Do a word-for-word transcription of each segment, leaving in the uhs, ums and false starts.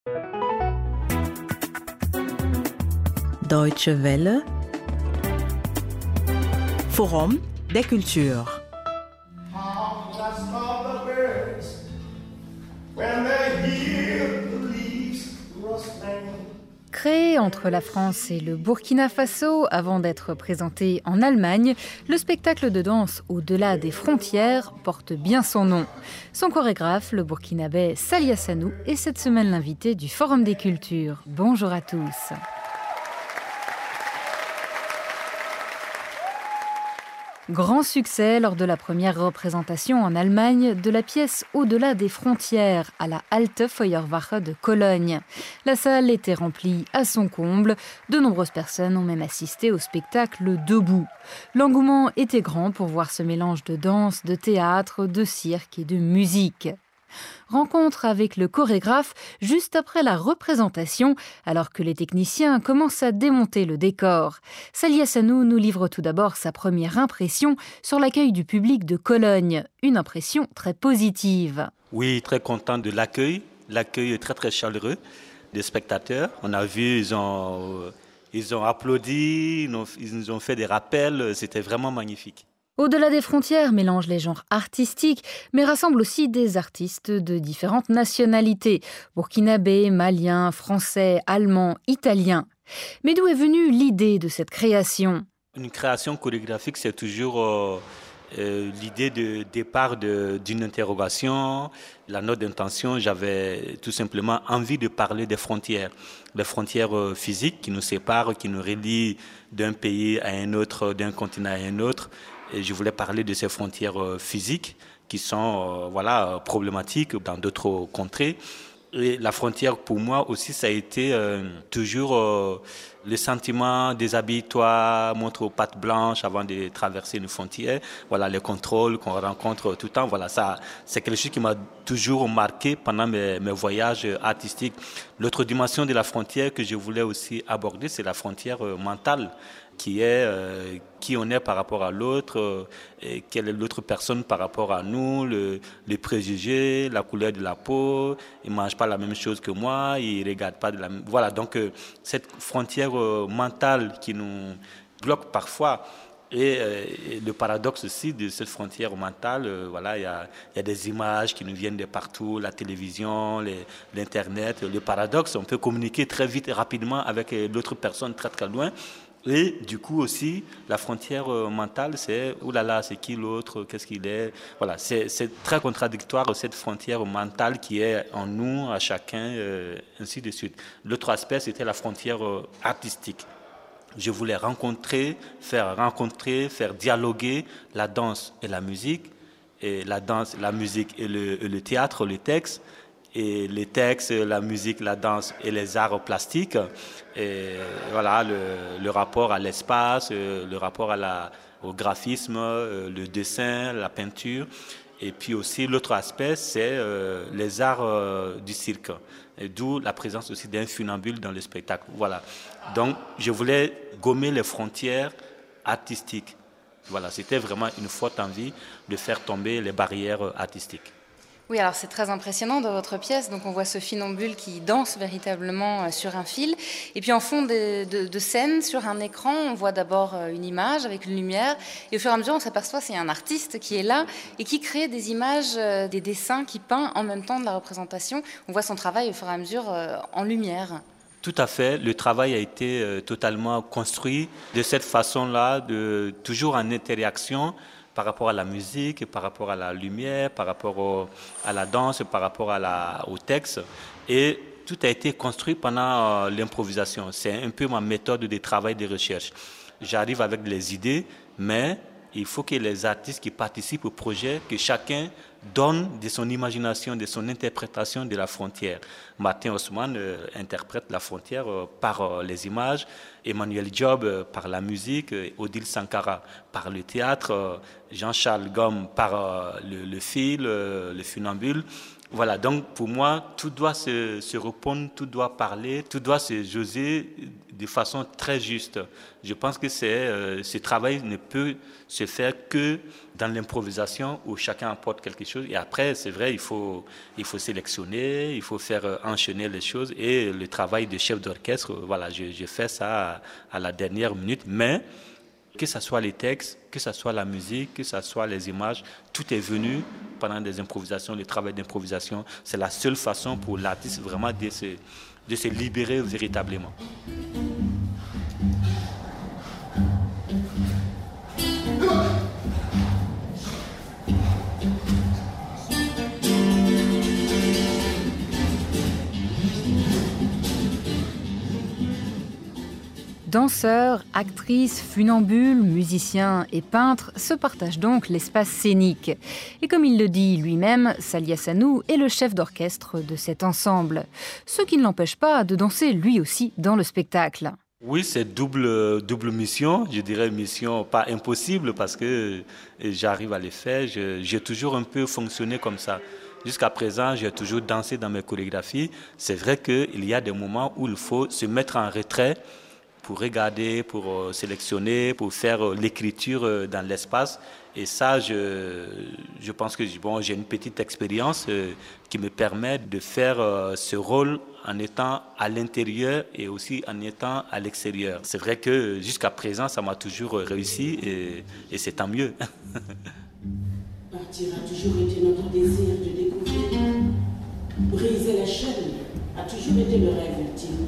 Deutsche Welle, Forum des cultures. Créé entre la France et le Burkina Faso avant d'être présenté en Allemagne, le spectacle de danse Au-delà des frontières porte bien son nom. Son chorégraphe, le burkinabé Salia Sanou, est cette semaine l'invité du Forum des cultures. Bonjour à tous. Grand succès lors de la première représentation en Allemagne de la pièce Au-delà des frontières à la Alte Feuerwache de Cologne. La salle était remplie à son comble. De nombreuses personnes ont même assisté au spectacle debout. L'engouement était grand pour voir ce mélange de danse, de théâtre, de cirque et de musique. Rencontre avec le chorégraphe juste après la représentation, alors que les techniciens commencent à démonter le décor. Salia Sanou nous livre tout d'abord sa première impression sur l'accueil du public de Cologne. Une impression très positive. Oui, très content de l'accueil. L'accueil est très très chaleureux des spectateurs. On a vu, ils ont, ils ont applaudi, ils, ont, ils nous ont fait des rappels. C'était vraiment magnifique. Au-delà des frontières mélange les genres artistiques, mais rassemble aussi des artistes de différentes nationalités, burkinabés, maliens, français, allemands, italiens. Mais d'où est venue l'idée de cette création ? Une création chorégraphique, c'est toujours euh, euh, l'idée de départ de, d'une interrogation. La note d'intention, j'avais tout simplement envie de parler des frontières. Les frontières euh, physiques qui nous séparent, qui nous relient d'un pays à un autre, d'un continent à un autre. Et je voulais parler de ces frontières euh, physiques qui sont euh, voilà, problématiques dans d'autres contrées. Et la frontière, pour moi aussi, ça a été euh, toujours euh, le sentiment déshabille-toi, montre aux pattes blanches avant de traverser une frontière. Voilà, les contrôles qu'on rencontre tout le temps. Voilà, ça, c'est quelque chose qui m'a toujours marqué pendant mes, mes voyages artistiques. L'autre dimension de la frontière que je voulais aussi aborder, c'est la frontière euh, mentale. Qui est euh, qui on est par rapport à l'autre, euh, et quelle est l'autre personne par rapport à nous, le, les préjugés, la couleur de la peau, il ne mange pas la même chose que moi, il ne regarde pas de la même... Voilà, donc euh, cette frontière euh, mentale qui nous bloque parfois, et, euh, et le paradoxe aussi de cette frontière mentale, euh, voilà, il y a, y a des images qui nous viennent de partout, la télévision, les, l'Internet. Le paradoxe, on peut communiquer très vite et rapidement avec l'autre personne très très loin. Et du coup aussi, la frontière mentale, c'est « oulala, c'est qui l'autre, qu'est-ce qu'il est ?» Voilà, c'est, c'est très contradictoire cette frontière mentale qui est en nous, à chacun, euh, ainsi de suite. L'autre aspect, c'était la frontière euh, artistique. Je voulais rencontrer, faire rencontrer, faire dialoguer la danse et la musique, et la danse, la musique et le, et le théâtre, le texte, et les textes, la musique, la danse et les arts plastiques. Et voilà, le, le rapport à l'espace, le rapport à la, au graphisme, le dessin, la peinture. Et puis aussi, l'autre aspect, c'est euh, les arts euh, du cirque. Et d'où la présence aussi d'un funambule dans le spectacle. Voilà. Donc, je voulais gommer les frontières artistiques. Voilà, c'était vraiment une forte envie de faire tomber les barrières artistiques. Oui, alors c'est très impressionnant dans votre pièce. Donc on voit ce funambule qui danse véritablement sur un fil. Et puis en fond de, de, de scène, sur un écran, on voit d'abord une image avec une lumière. Et au fur et à mesure, on s'aperçoit que c'est un artiste qui est là et qui crée des images, des dessins, qui peint en même temps de la représentation. On voit son travail au fur et à mesure en lumière. Tout à fait. Le travail a été euh, totalement construit de cette façon-là, de, toujours en interaction par rapport à la musique, par rapport à la lumière, par rapport au, à la danse, par rapport à la, au texte. Et tout a été construit pendant euh, l'improvisation. C'est un peu ma méthode de travail de recherche. J'arrive avec les idées, mais il faut que les artistes qui participent au projet, que chacun donne de son imagination, de son interprétation de la frontière. Martin Haussmann euh, interprète la frontière euh, par euh, les images, Emmanuel Job euh, par la musique, euh, Odile Sankara par le théâtre, euh, Jean-Charles Gomme par euh, le, le fil, euh, le funambule, Voilà, donc pour moi, tout doit se, se répondre, tout doit parler, tout doit se jouer de façon très juste. Je pense que c'est, euh, ce travail ne peut se faire que dans l'improvisation où chacun apporte quelque chose. Et après, c'est vrai, il faut, il faut sélectionner, il faut faire enchaîner les choses. Et le travail de chef d'orchestre, voilà, je, je fais ça à, à la dernière minute. Mais que ce soit les textes, que ce soit la musique, que ce soit les images, tout est venu pendant des improvisations, le travail d'improvisation. C'est la seule façon pour l'artiste vraiment de se, de se libérer véritablement. Danseurs, actrices, funambules, musiciens et peintres se partagent donc l'espace scénique. Et comme il le dit lui-même, Salih Hassanou est le chef d'orchestre de cet ensemble. Ce qui ne l'empêche pas de danser lui aussi dans le spectacle. Oui, c'est double, double mission, je dirais mission pas impossible parce que j'arrive à le faire. Je, j'ai toujours un peu fonctionné comme ça. Jusqu'à présent, j'ai toujours dansé dans mes chorégraphies. C'est vrai qu'il y a des moments où il faut se mettre en retrait pour regarder, pour sélectionner, pour faire l'écriture dans l'espace. Et ça, je, je pense que bon, j'ai une petite expérience qui me permet de faire ce rôle en étant à l'intérieur et aussi en étant à l'extérieur. C'est vrai que jusqu'à présent, ça m'a toujours réussi et, et c'est tant mieux. Partir a toujours été notre désir de découvrir. Briser la chaîne a toujours été le rêve ultime.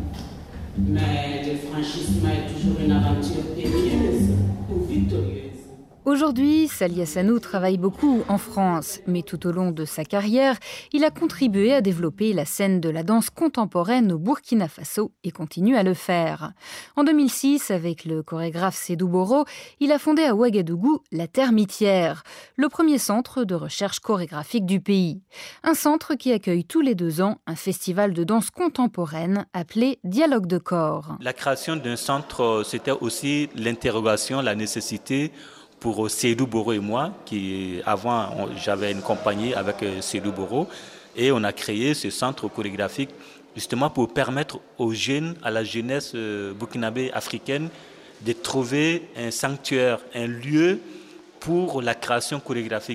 Mais le franchisme est toujours une aventure périlleuse ou victorieuse. Aujourd'hui, Salih Hassanou travaille beaucoup en France, mais tout au long de sa carrière, il a contribué à développer la scène de la danse contemporaine au Burkina Faso et continue à le faire. En deux mille six, avec le chorégraphe Sédou Boro, il a fondé à Ouagadougou la Termitière, le premier centre de recherche chorégraphique du pays. Un centre qui accueille tous les deux ans un festival de danse contemporaine appelé Dialogue de corps. La création d'un centre, c'était aussi l'interrogation, la nécessité pour Sédou Boro et moi, qui avant on, j'avais une compagnie avec Sédou Boro, et on a créé ce centre chorégraphique justement pour permettre aux jeunes, à la jeunesse burkinabé africaine, de trouver un sanctuaire, un lieu pour la création chorégraphique.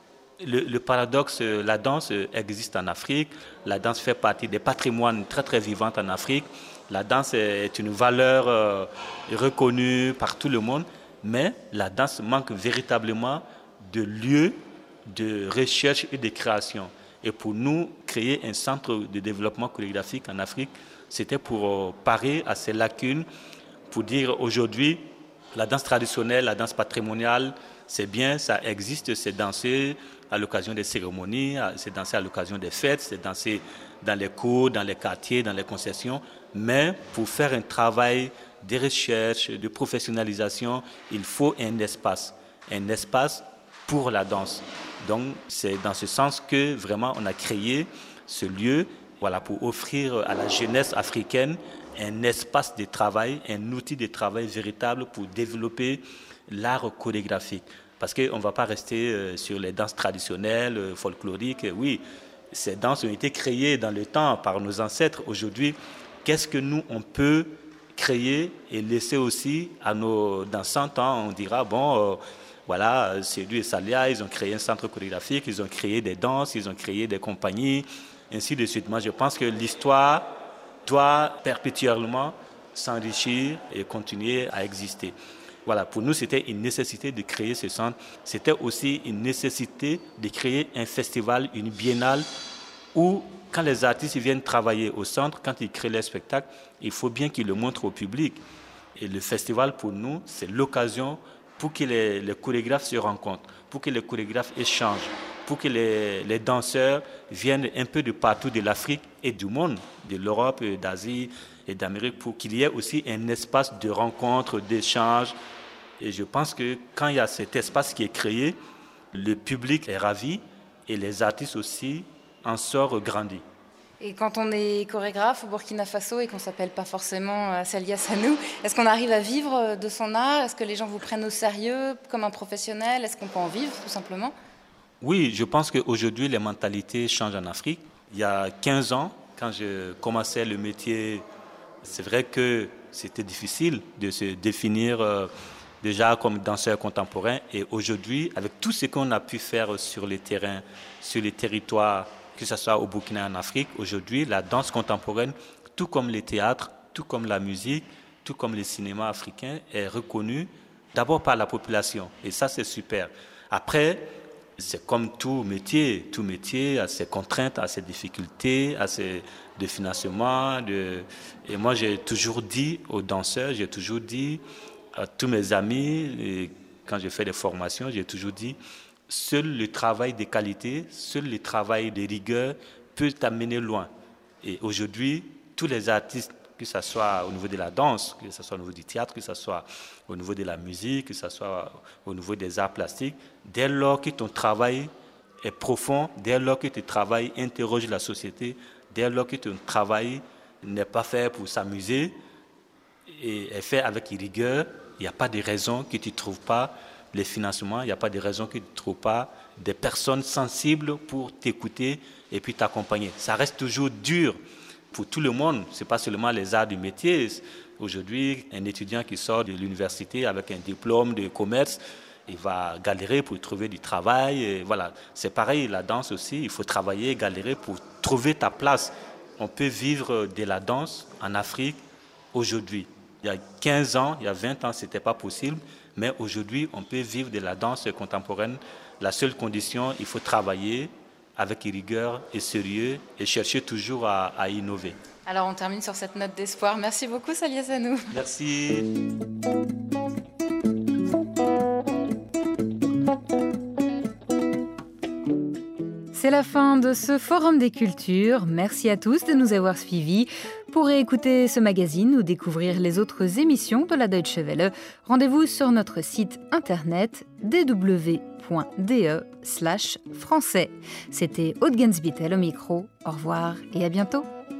Le, le paradoxe, la danse existe en Afrique, la danse fait partie des patrimoines très très vivants en Afrique, la danse est une valeur euh, reconnue par tout le monde. Mais la danse manque véritablement de lieux de recherche et de création. Et pour nous, créer un centre de développement chorégraphique en Afrique, c'était pour parer à ces lacunes, pour dire aujourd'hui, la danse traditionnelle, la danse patrimoniale, c'est bien, ça existe, c'est dansé à l'occasion des cérémonies, c'est dansé à l'occasion des fêtes, c'est dansé dans les cours, dans les quartiers, dans les concessions. Mais pour faire un travail de recherche, de professionnalisation, il faut un espace, un espace pour la danse. Donc c'est dans ce sens que vraiment on a créé ce lieu, voilà, pour offrir à la jeunesse africaine un espace de travail, un outil de travail véritable pour développer l'art chorégraphique. Parce qu'on ne va pas rester sur les danses traditionnelles, folkloriques. Oui, ces danses ont été créées dans le temps par nos ancêtres. Aujourd'hui, qu'est-ce que nous, on peut créer et laisser aussi à nos, dans cent ans, on dira, bon, euh, voilà, Sédou et Salia, ils ont créé un centre chorégraphique, ils ont créé des danses, ils ont créé des compagnies, ainsi de suite. Moi, je pense que l'histoire doit perpétuellement s'enrichir et continuer à exister. Voilà, pour nous, c'était une nécessité de créer ce centre. C'était aussi une nécessité de créer un festival, une biennale, où quand les artistes viennent travailler au centre, quand ils créent les spectacles, il faut bien qu'ils le montrent au public. Et le festival, pour nous, c'est l'occasion pour que les, les chorégraphes se rencontrent, pour que les chorégraphes échangent, pour que les, les danseurs viennent un peu de partout de l'Afrique et du monde, de l'Europe, d'Asie et d'Amérique, pour qu'il y ait aussi un espace de rencontre, d'échange. Et je pense que quand il y a cet espace qui est créé, le public est ravi et les artistes aussi en sortent grandis. Et quand on est chorégraphe au Burkina Faso et qu'on ne s'appelle pas forcément Salih Hassanou, est-ce qu'on arrive à vivre de son art? Est-ce que les gens vous prennent au sérieux comme un professionnel? Est-ce qu'on peut en vivre tout simplement? Oui, je pense qu'aujourd'hui, les mentalités changent en Afrique. Il y a quinze ans, quand je commençais le métier, c'est vrai que c'était difficile de se définir euh, déjà comme danseur contemporain. Et aujourd'hui, avec tout ce qu'on a pu faire sur les terrains, sur les territoires, que ce soit au Burkina en Afrique, aujourd'hui, la danse contemporaine, tout comme les théâtres, tout comme la musique, tout comme le cinéma africain, est reconnue d'abord par la population. Et ça, c'est super. Après, c'est comme tout métier. Tout métier a ses contraintes, a ses difficultés, a ses de financement. De... Et moi, j'ai toujours dit aux danseurs, j'ai toujours dit à tous mes amis, et quand je fais des formations, j'ai toujours dit, seul le travail de qualité, seul le travail de rigueur peut t'amener loin. Et aujourd'hui, tous les artistes, que ce soit au niveau de la danse, que ce soit au niveau du théâtre, que ce soit au niveau de la musique, que ce soit au niveau des arts plastiques, dès lors que ton travail est profond, dès lors que ton travail interroge la société, dès lors que ton travail n'est pas fait pour s'amuser et est fait avec rigueur, il n'y a pas de raison que tu ne trouves pas les financements, il n'y a pas de raison que tu ne trouves pas des personnes sensibles pour t'écouter et puis t'accompagner. Ça reste toujours dur pour tout le monde, ce n'est pas seulement les arts du métier. Aujourd'hui, un étudiant qui sort de l'université avec un diplôme de commerce, il va galérer pour trouver du travail. Et voilà. C'est pareil, la danse aussi, il faut travailler, galérer pour trouver ta place. On peut vivre de la danse en Afrique aujourd'hui. Il y a quinze ans, il y a vingt ans, ce n'était pas possible, mais aujourd'hui, on peut vivre de la danse contemporaine. La seule condition, il faut travailler avec rigueur et sérieux et chercher toujours à, à innover. Alors on termine sur cette note d'espoir. Merci beaucoup Sali Hassanou. Merci. C'est la fin de ce Forum des Cultures. Merci à tous de nous avoir suivis. Pour réécouter ce magazine ou découvrir les autres émissions de la Deutsche Welle, rendez-vous sur notre site internet d w point d e slash français. C'était Aude Gensbittel au micro. Au revoir et à bientôt.